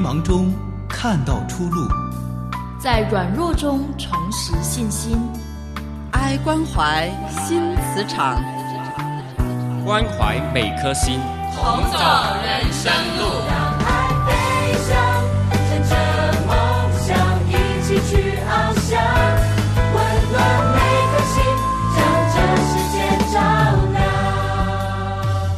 茫中看到出路， 在软弱中重拾信心。 爱关怀新磁场， 关怀每颗心， 同走人生路。 让爱飞翔，乘着梦想一起去翱翔，温暖每颗心，将这世界照亮。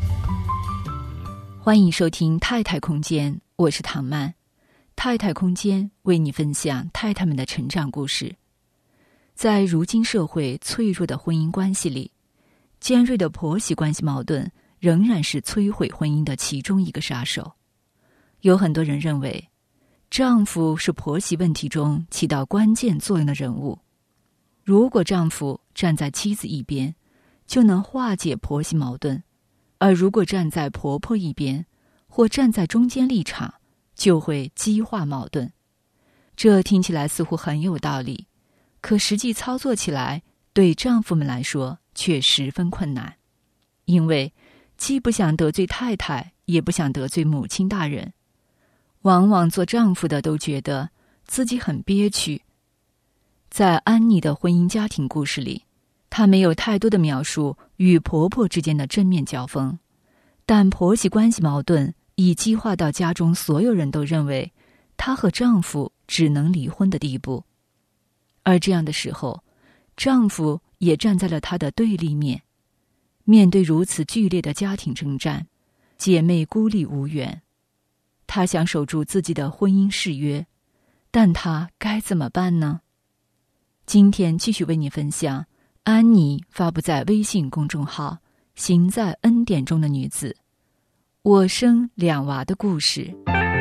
欢迎收听太太空间，我是唐曼。太太空间为你分享太太们的成长故事。在如今社会脆弱的婚姻关系里，尖锐的婆媳关系矛盾仍然是摧毁婚姻的其中一个杀手。有很多人认为，丈夫是婆媳问题中起到关键作用的人物。如果丈夫站在妻子一边，就能化解婆媳矛盾；而如果站在婆婆一边，或站在中间立场，就会激化矛盾。这听起来似乎很有道理，可实际操作起来，对丈夫们来说却十分困难。因为既不想得罪太太，也不想得罪母亲大人。往往做丈夫的都觉得自己很憋屈。在安妮的婚姻家庭故事里，她没有太多的描述与婆婆之间的正面交锋，但婆媳关系矛盾已激化到家中所有人都认为她和丈夫只能离婚的地步。而这样的时候，丈夫也站在了她的对立面。面对如此剧烈的家庭征战，姐妹孤立无援。她想守住自己的婚姻誓约，但她该怎么办呢？今天继续为你分享安妮发布在微信公众号“行在恩典中的女子”我生2娃的故事。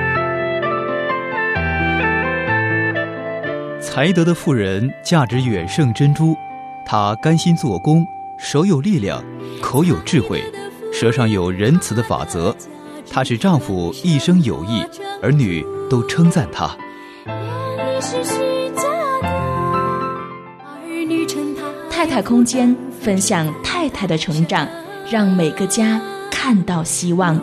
才德的妇人价值远胜珍珠，她甘心做工，手有力量，口有智慧，舌上有仁慈的法则。她使丈夫一生有益，儿女都称赞她。 太太空间分享太太的成长，让每个家看到希望。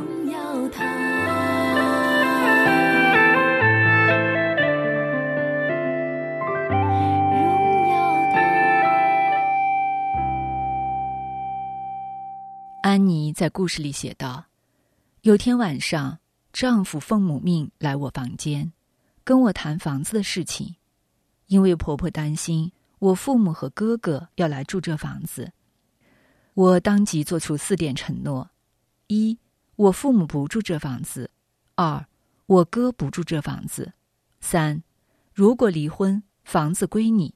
安妮在故事里写道，有天晚上，丈夫奉母命来我房间，跟我谈房子的事情。因为婆婆担心我父母和哥哥要来住这房子，我当即做出4点承诺： 1. 我父母不住这房子； 2. 我哥不住这房子； 3. 如果离婚，房子归你；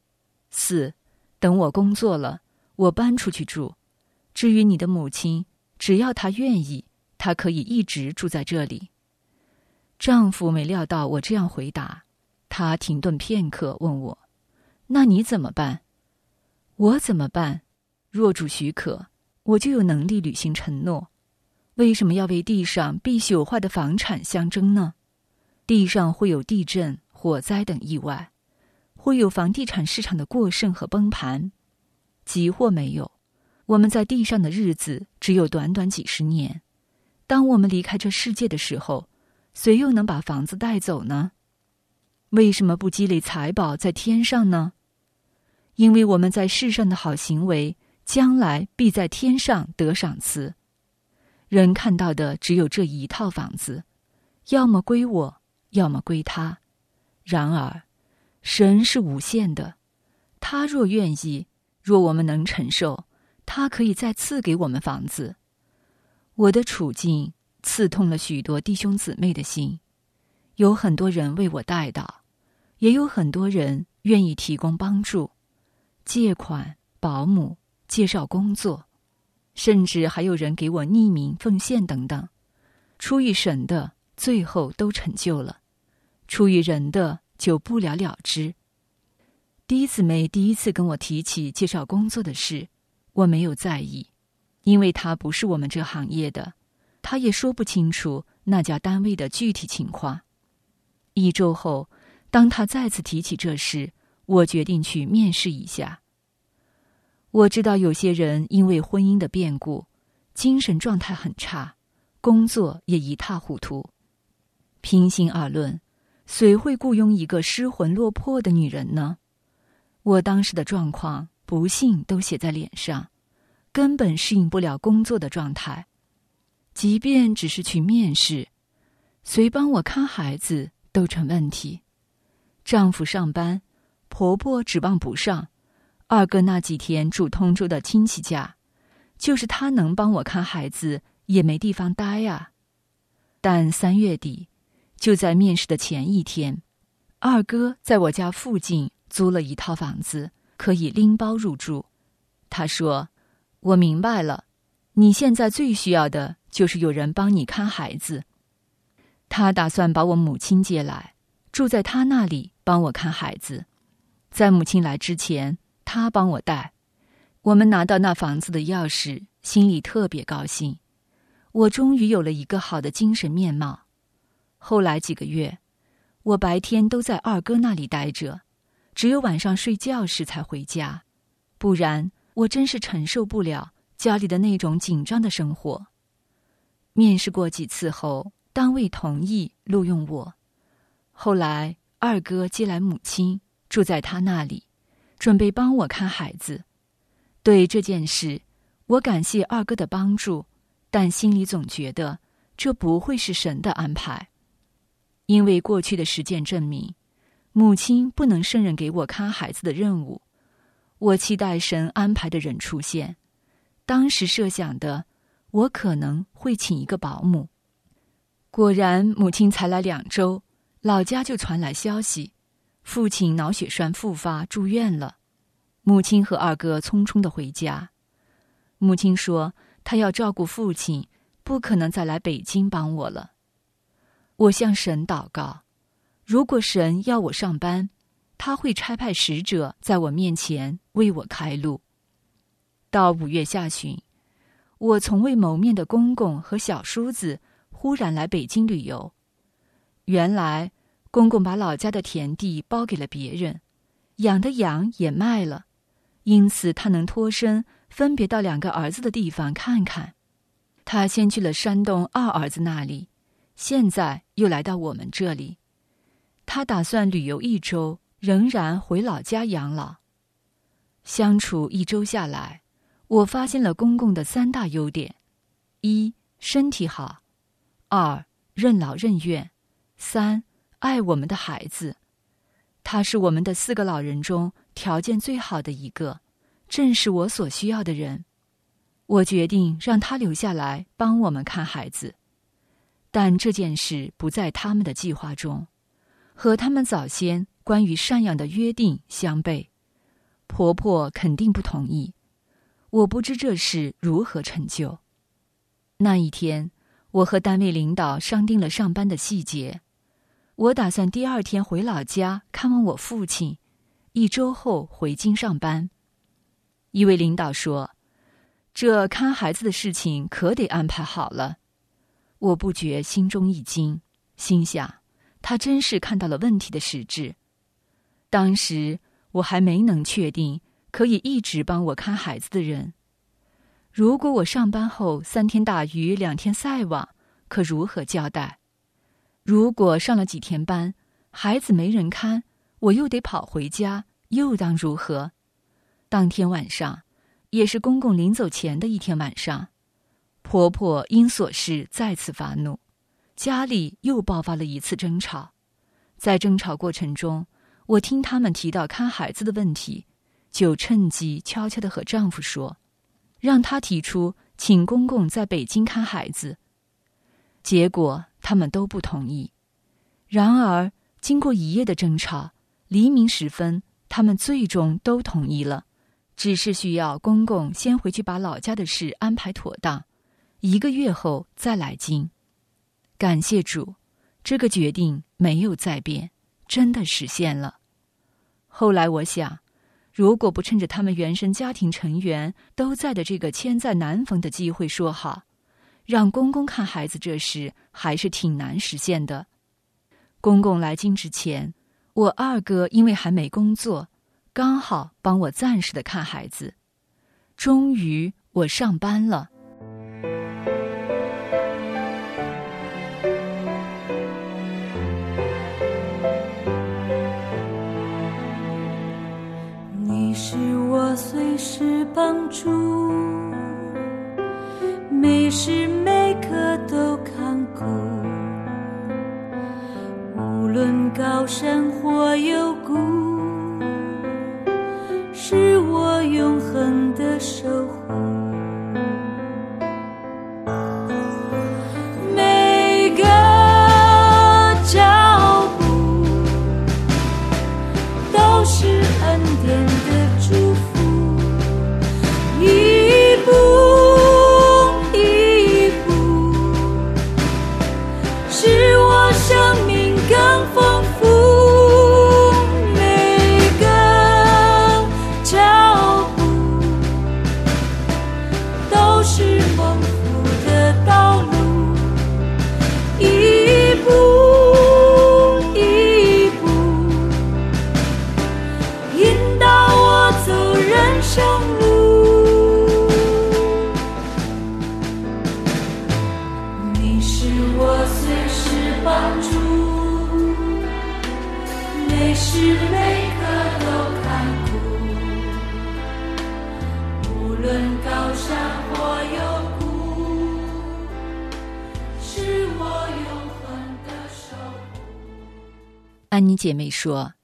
4. 等我工作了，我搬出去住。至于你的母亲，只要她愿意，她可以一直住在这里。丈夫没料到我这样回答，他停顿片刻问我，那你怎么办？我怎么办？若主许可，我就有能力履行承诺。为什么要为地上必朽坏的房产相争呢？地上会有地震、火灾等意外，会有房地产市场的过剩和崩盘。急或没有，我们在地上的日子只有短短几十年。当我们离开这世界的时候，谁又能把房子带走呢？为什么不积累财宝在天上呢？因为我们在世上的好行为，将来必在天上得赏赐。人看到的只有这一套房子，要么归我，要么归他。然而，神是无限的，他若愿意，若我们能承受，他可以再赐给我们房子。我的处境刺痛了许多弟兄姊妹的心，有很多人为我代祷，也有很多人愿意提供帮助，借款、保姆、介绍工作，甚至还有人给我匿名奉献等等。出于神的，最后都成就了；出于人的，就不了了之。弟姊妹第一次跟我提起介绍工作的事，我没有在意，因为他不是我们这行业的，他也说不清楚那家单位的具体情况。1周后，当他再次提起这事，我决定去面试一下。我知道有些人因为婚姻的变故，精神状态很差，工作也一塌糊涂。 平心而论，谁会雇佣一个失魂落魄的女人呢？我当时的状况，不幸都写在脸上，根本适应不了工作的状态。即便只是去面试，谁帮我看孩子都成问题。丈夫上班，婆婆指望不上，二哥那几天住通州的亲戚家，就是他能帮我看孩子，也没地方待啊。但3月底，就在面试的前一天，二哥在我家附近租了一套房子，可以拎包入住。他说：“我明白了，你现在最需要的就是有人帮你看孩子。”他打算把我母亲接来，住在他那里帮我看孩子。在母亲来之前，他帮我带。我们拿到那房子的钥匙，心里特别高兴。我终于有了一个好的精神面貌。后来几个月，我白天都在二哥那里待着，只有晚上睡觉时才回家，不然我真是承受不了家里的那种紧张的生活。面试过几次后，单位同意录用我。后来二哥接来母亲，住在他那里，准备帮我看孩子。对这件事，我感谢二哥的帮助，但心里总觉得这不会是神的安排。因为过去的实践证明，母亲不能胜任给我看孩子的任务。我期待神安排的人出现，当时设想的，我可能会请一个保姆。果然母亲才来2周，老家就传来消息，父亲脑血栓复发住院了。母亲和二哥匆匆地回家。母亲说她要照顾父亲，不可能再来北京帮我了。我向神祷告，如果神要我上班，他会差派使者在我面前为我开路。到5月下旬，我从未谋面的公公和小叔子忽然来北京旅游。原来公公把老家的田地包给了别人，养的羊也卖了，因此他能脱身，分别到2个儿子的地方看看。他先去了山东2儿子那里，现在又来到我们这里。他打算旅游1周，仍然回老家养老。相处1周下来，我发现了公公的3大优点：1. 身体好； 2. 任劳任怨； 3. 爱我们的孩子。他是我们的4个老人中条件最好的一个，正是我所需要的人。我决定让他留下来帮我们看孩子，但这件事不在他们的计划中，和他们早先关于赡养的约定相悖。婆婆肯定不同意，我不知这事如何成就。那一天，我和单位领导商定了上班的细节。我打算第2天回老家看望我父亲，1周后回京上班。一位领导说，这看孩子的事情可得安排好了。我不觉心中一惊，心想他真是看到了问题的实质。当时我还没能确定可以一直帮我看孩子的人。如果我上班后3天打鱼2天晒网，可如何交代？如果上了几天班，孩子没人看，我又得跑回家，又当如何？当天晚上，也是公公临走前的1天晚上，婆婆因琐事再次发怒，家里又爆发了1次争吵。在争吵过程中，我听他们提到看孩子的问题，就趁机悄悄地和丈夫说，让他提出请公公在北京看孩子。结果他们都不同意。然而经过1夜的争吵，黎明时分，他们最终都同意了，只是需要公公先回去把老家的事安排妥当，1个月后再来京。感谢主，这个决定没有再变，真的实现了。后来我想，如果不趁着他们原生家庭成员都在的这个千载难逢的机会说好，让公公看孩子这事还是挺难实现的。公公来京之前，我2哥因为还没工作，刚好帮我暂时的看孩子。终于我上班了。 帮助，每时每刻都看顾，无论高山或幽谷，是我永恒的守护。每个脚步都是恩典的祝福，一步一步使我生命更丰富。每个脚步都是蒙福的道路，一步一步引导我走人生路。你是我随时帮助，每时每刻都看顾，无论高山或幽谷，是我永恒的守护。 安妮姐妹说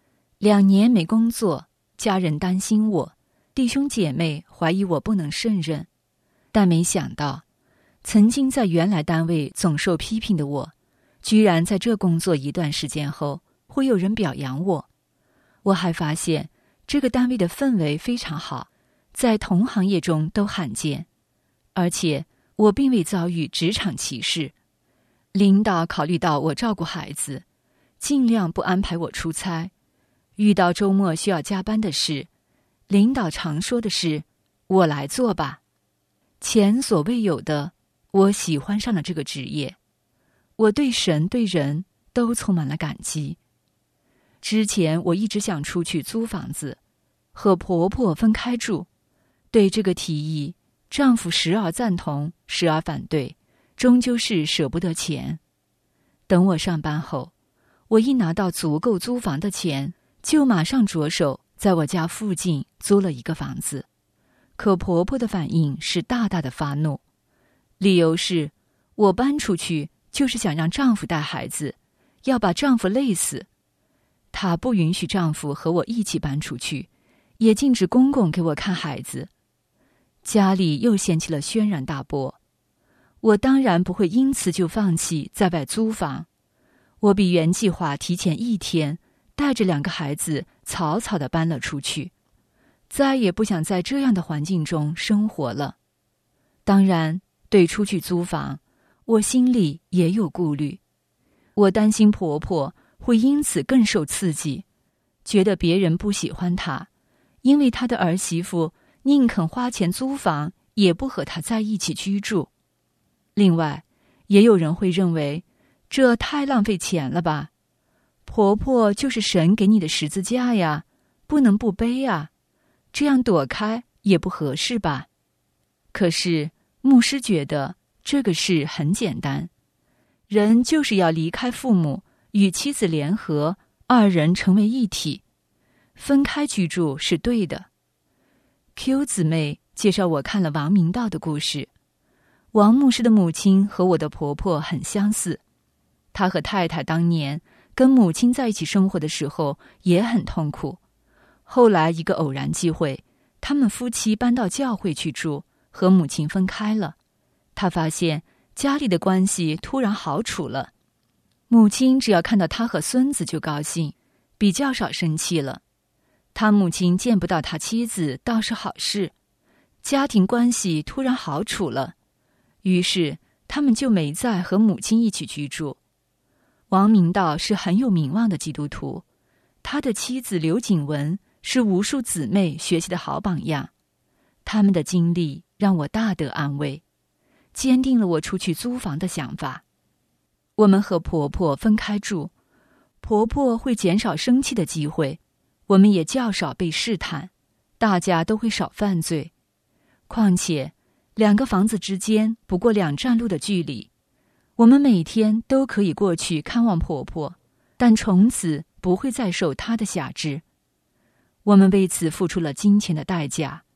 ，2年没工作，家人担心我，弟兄姐妹怀疑我不能胜任，但没想到曾经在原来单位总受批评的我，居然在这工作一段时间后会有人表扬我。我还发现这个单位的氛围非常好，在同行业中都罕见，而且我并未遭遇职场歧视。领导考虑到我照顾孩子，尽量不安排我出差，遇到周末需要加班的事，领导常说的是我来做吧。前所未有的，我喜欢上了这个职业，我对神对人都充满了感激。之前我一直想出去租房子，和婆婆分开住，对这个提议，丈夫时而赞同，时而反对，终究是舍不得钱。等我上班后，我一拿到足够租房的钱，就马上着手在我家附近租了一个房子。可婆婆的反应是大大的发怒，理由是我搬出去就是想让丈夫带孩子，要把丈夫累死。她不允许丈夫和我一起搬出去，也禁止公公给我看孩子。家里又掀起了轩然大波，我当然不会因此就放弃在外租房。我比原计划提前1天，带着2个孩子草草地搬了出去，再也不想在这样的环境中生活了。当然，对出去租房，我心里也有顾虑。我担心婆婆会因此更受刺激，觉得别人不喜欢她，因为她的儿媳妇宁肯花钱租房，也不和她在一起居住。另外，也有人会认为这太浪费钱了吧，婆婆就是神给你的十字架呀，不能不背啊，这样躲开也不合适吧。可是牧师觉得这个事很简单，人就是要离开父母，与妻子联合，2人成为一体，分开居住是对的。Q 姊妹介绍我看了王明道的故事。王牧师的母亲和我的婆婆很相似，他和太太当年跟母亲在一起生活的时候也很痛苦，后来一个偶然机会，他们夫妻搬到教会去住，和母亲分开了。他发现家里的关系突然好处了，母亲只要看到他和孙子就高兴，比较少生气了。他母亲见不到他妻子倒是好事，家庭关系突然好处了，于是他们就没再和母亲一起居住。王明道是很有名望的基督徒，他的妻子刘景文是无数姊妹学习的好榜样。他们的经历让我大得安慰，坚定了我出去租房的想法。我们和婆婆分开住，婆婆会减少生气的机会，我们也较少被试探，大家都会少犯罪。况且2个房子之间不过2站路的距离，我们每天都可以过去看望婆婆，但从此不会再受她的辖制。我们为此付出了金钱的代价，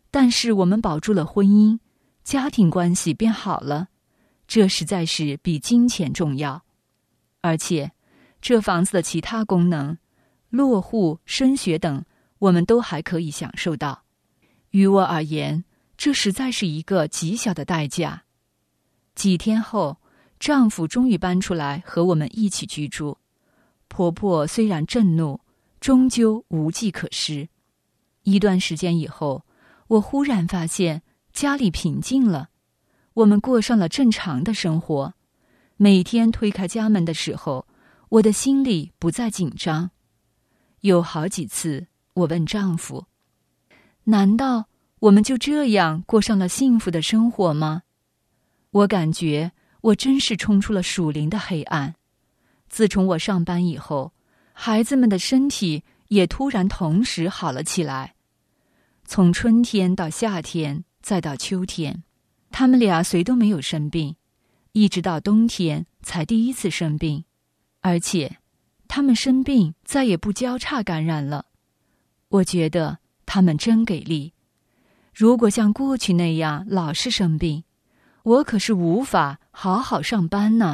但是我们保住了婚姻，家庭关系变好了，这实在是比金钱重要。而且这房子的其他功能，落户、升学等，我们都还可以享受到。于我而言，这实在是一个极小的代价。几天后，丈夫终于搬出来和我们一起居住。婆婆虽然震怒，终究无计可施。一段时间以后，我忽然发现家里平静了，我们过上了正常的生活。每天推开家门的时候，我的心里不再紧张。有好几次，我问丈夫：难道我们就这样过上了幸福的生活吗？我感觉我真是冲出了属灵的黑暗。自从我上班以后，孩子们的身体也突然同时好了起来。从春天到夏天，再到秋天，他们俩谁都没有生病，一直到冬天才第一次生病，而且他们生病再也不交叉感染了。我觉得他们真给力。如果像过去那样老是生病，我可是无法好好上班呢。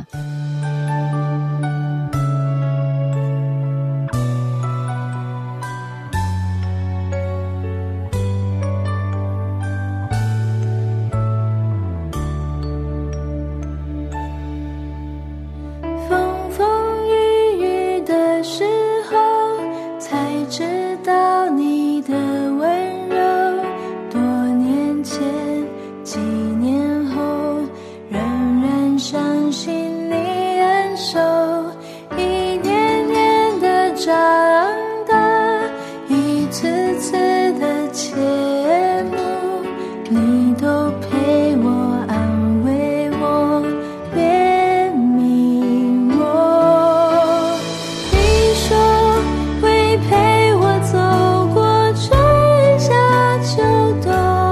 风风雨雨的时候，才知道你的温柔。多年前，几年后，仍然相信你恩手，一年年的长大，一次次的切慕，你都陪我安慰我，怜悯我。你说会陪我走过春夏秋冬，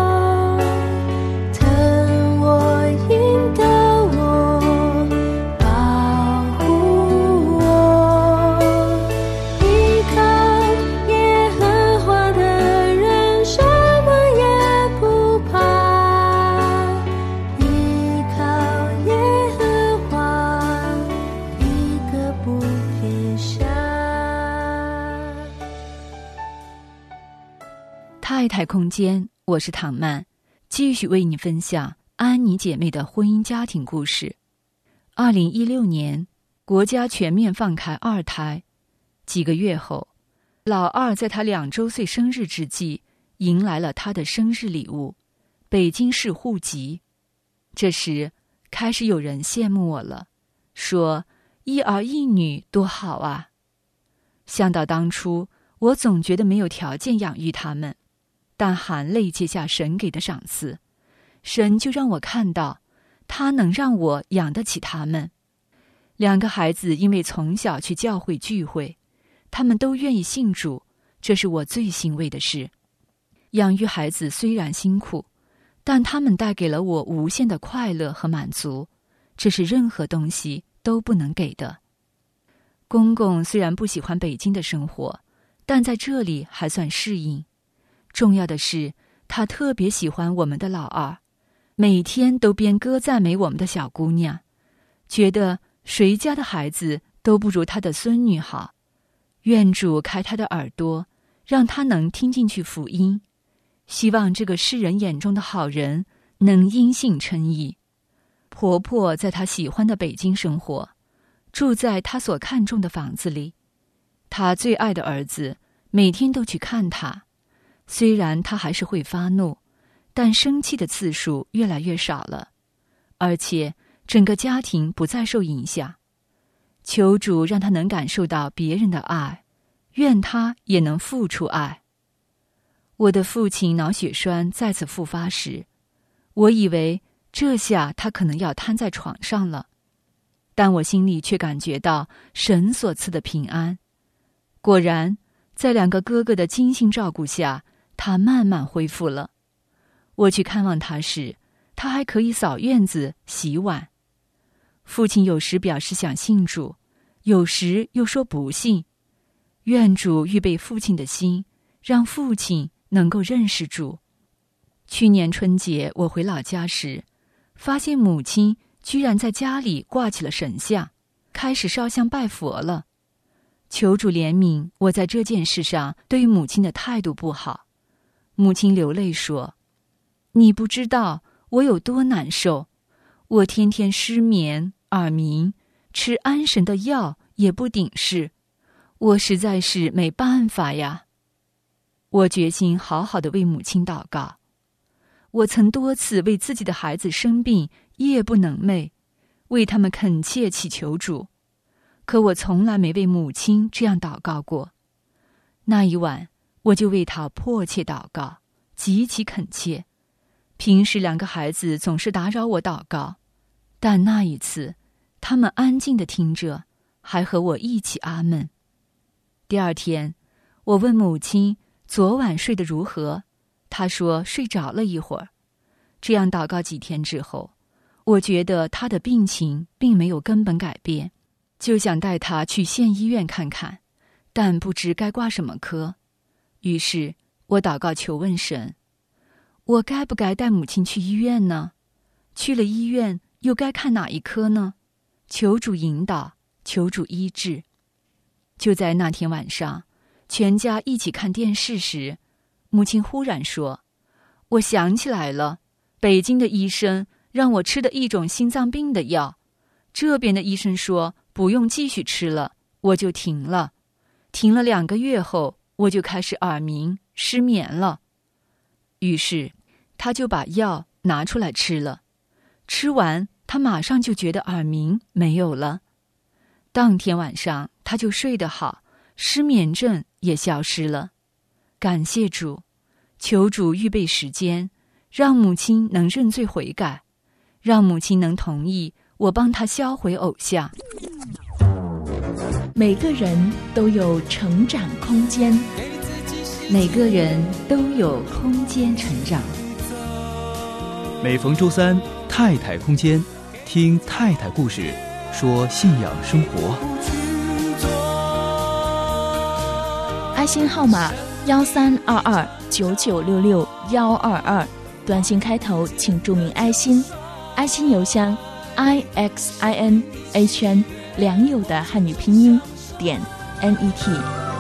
疼我引导我，保护我。依靠耶和华的人，什么也不怕。依靠耶和华，一个不撇下。 太太空间，我是唐曼，继续为你分享安妮姐妹的婚姻家庭故事。2016年，国家全面放开二胎。几个月后，老二在他2周岁生日之际，迎来了他的生日礼物——北京市户籍。这时，开始有人羡慕我了，说1儿1女多好啊。想到当初，我总觉得没有条件养育他们，但含泪接下神给的赏赐，神就让我看到，他能让我养得起他们。2个孩子因为从小去教会聚会，他们都愿意信主，这是我最欣慰的事。养育孩子虽然辛苦，但他们带给了我无限的快乐和满足，这是任何东西都不能给的。公公虽然不喜欢北京的生活，但在这里还算适应。重要的是，他特别喜欢我们的老二，每天都编歌赞美我们的小姑娘，觉得谁家的孩子都不如他的孙女好。愿主开他的耳朵，让他能听进去福音，希望这个世人眼中的好人能因信称义。婆婆在她喜欢的北京生活，住在她所看重的房子里。她最爱的儿子每天都去看她，虽然他还是会发怒，但生气的次数越来越少了，而且整个家庭不再受影响。求主让他能感受到别人的爱，愿他也能付出爱。我的父亲脑血栓再次复发时，我以为这下他可能要瘫在床上了，但我心里却感觉到神所赐的平安。果然，在2个哥哥的精心照顾下，他慢慢恢复了。我去看望他时，他还可以扫院子、洗碗。父亲有时表示想信主，有时又说不信。愿主预备父亲的心，让父亲能够认识主。 去年春节我回老家时，发现母亲居然在家里挂起了神像，开始烧香拜佛了。求主怜悯我在这件事上对母亲的态度不好。母亲流泪说：你不知道我有多难受，我天天失眠、耳鸣，吃安神的药也不顶事，我实在是没办法呀。我决心好好的为母亲祷告。我曾多次为自己的孩子生病夜不能寐，为他们恳切祈求主，可我从来没为母亲这样祷告过。那一晚，我就为她迫切祷告，极其恳切。平时2个孩子总是打扰我祷告，但那一次，他们安静地听着，还和我一起阿们。第二天，我问母亲昨晚睡得如何，她说睡着了一会儿。这样祷告几天之后，我觉得她的病情并没有根本改变，就想带她去县医院看看，但不知该挂什么科。于是我祷告求问神，我该不该带母亲去医院呢？去了医院又该看哪一科呢？求主引导，求主医治。就在那天晚上，全家一起看电视时，母亲忽然说：我想起来了，北京的医生让我吃的一种心脏病的药，这边的医生说不用继续吃了，我就停了。停了2个月后，我就开始耳鸣、失眠了。于是他就把药拿出来吃了，吃完他马上就觉得耳鸣没有了。当天晚上他就睡得好，失眠症也消失了。感谢主，求主预备时间，让母亲能认罪悔改，让母亲能同意我帮她销毁偶像。 每个人都有成长空间， 每个人都有空间成长。 每逢周三，太太空间，听太太故事，说信仰生活。 爱心号码132299662122，短信开头请注明爱心，爱心邮箱 IXINHN 良友的汉语拼音.net。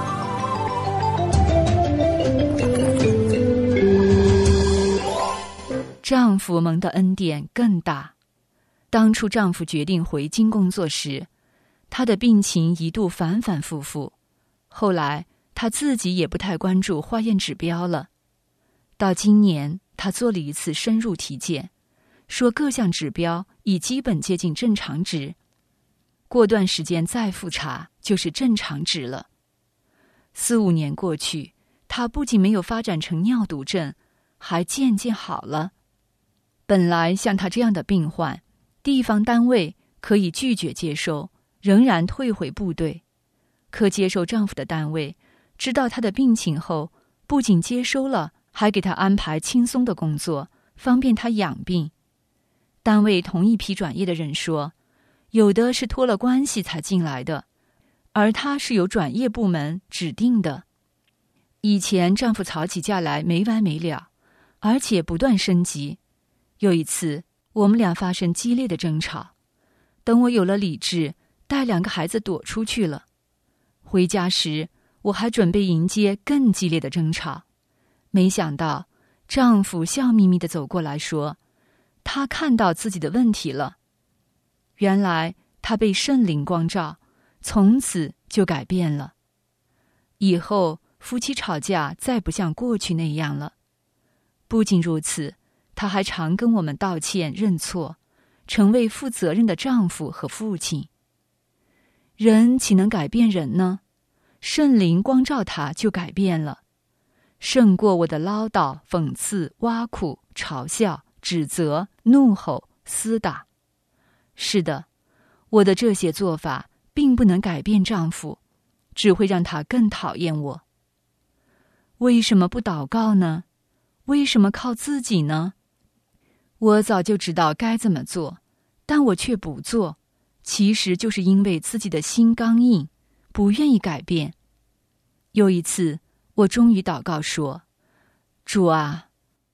丈夫蒙的恩典更大。当初丈夫决定回京工作时，他的病情一度反反复复，后来他自己也不太关注化验指标了。到今年，他做了一次深入体检，说各项指标已基本接近正常值，过段时间再复查就是正常值了。4、5年过去，他不仅没有发展成尿毒症，还渐渐好了。本来像他这样的病患，地方单位可以拒绝接收，仍然退回部队。可接受丈夫的单位知道他的病情后，不仅接收了，还给他安排轻松的工作，方便他养病。单位同一批转业的人说，有的是托了关系才进来的，而他是由转业部门指定的。以前丈夫吵起架来没完没了，而且不断升级。有一次我们俩发生激烈的争吵，等我有了理智，带2个孩子躲出去了。回家时我还准备迎接更激烈的争吵，没想到丈夫笑眯眯地走过来说，他看到自己的问题了。原来他被圣灵光照，从此就改变了。以后夫妻吵架再不像过去那样了。不仅如此，他还常跟我们道歉认错，成为负责任的丈夫和父亲。人岂能改变人呢？圣灵光照他就改变了，胜过我的唠叨、讽刺、挖苦、嘲笑、指责、怒吼、厮打。是的，我的这些做法并不能改变丈夫，只会让他更讨厌我。为什么不祷告呢？为什么靠自己呢？我早就知道该怎么做，但我却不做，其实就是因为自己的心刚硬，不愿意改变。有一次，我终于祷告说，主啊，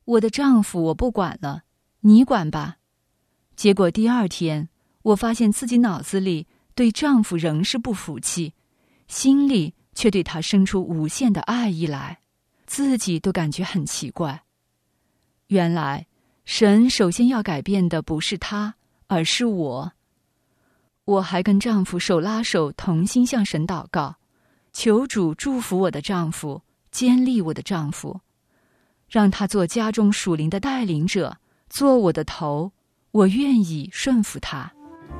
我的丈夫我不管了，你管吧。结果第二天，我发现自己脑子里对丈夫仍是不服气，心里却对他生出无限的爱意来，自己都感觉很奇怪。原来神首先要改变的不是他，而是我。我还跟丈夫手拉手同心向神祷告，求主祝福我的丈夫，坚立我的丈夫，让他做家中属灵的带领者，做我的头，我愿意顺服他。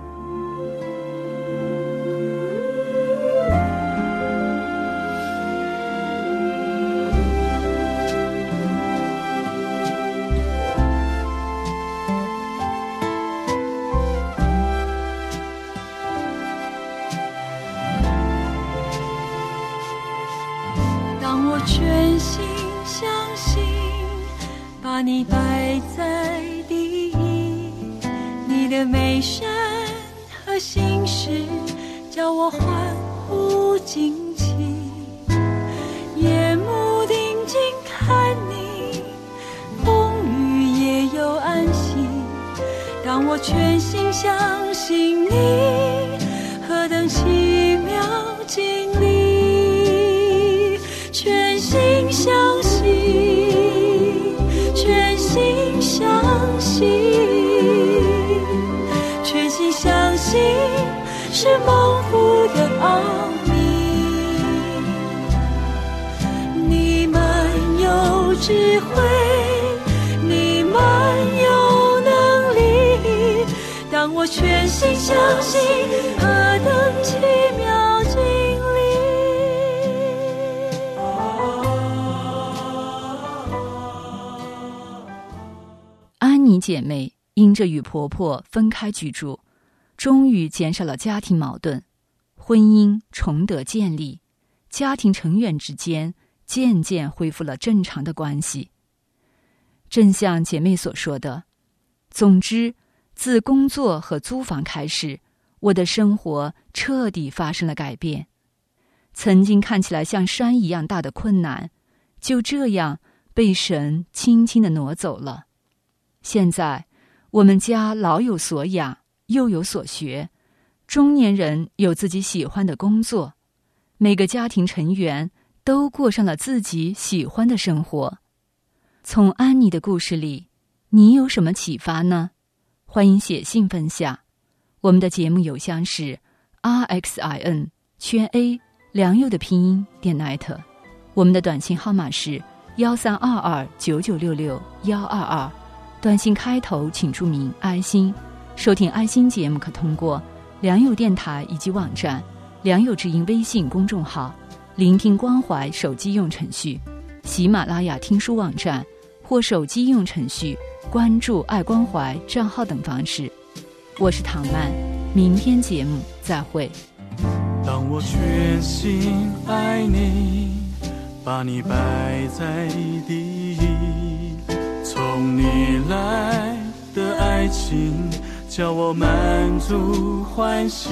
全心相信，把你摆在第一，你的美善和心事叫我欢呼惊奇，眼目定睛看你，风雨也有安息。当我全心相信你，何等奇妙经历，全心相信，全心相信，全心相信是蒙福的奥秘。你满有智慧，你满有能力，当我全心相信，何等奇妙经历。 安妮姐妹因着与婆婆分开居住，终于减少了家庭矛盾，婚姻重得建立，家庭成员之间渐渐恢复了正常的关系。正像姐妹所说的，总之，自工作和租房开始，我的生活彻底发生了改变。曾经看起来像山一样大的困难，就这样被神轻轻地挪走了。现在我们家老有所养，又有所学，中年人有自己喜欢的工作，每个家庭成员都过上了自己喜欢的生活。从安妮的故事里，你有什么启发呢？欢迎写信分享。我们的节目邮箱是 RXIN_A 良友的拼音.net， 我们的短信号码是132299662122，短信开头请注明爱心。收听爱心节目可通过良友电台以及网站、良友之音微信公众号、聆听关怀手机用程序、喜马拉雅听书网站或手机用程序关注爱关怀账号等方式。我是唐曼，明天节目再会。 当我全心爱你，把你摆在第一，从你来的爱情叫我满足欢喜，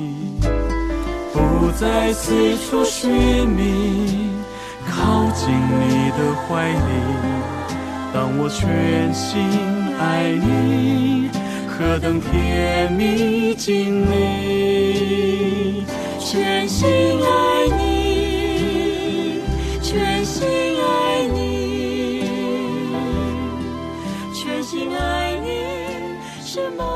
不再四处寻觅，靠近你的怀里。当我全心爱你，何等甜蜜经历，全心爱你，全心爱你，全心爱你，是梦。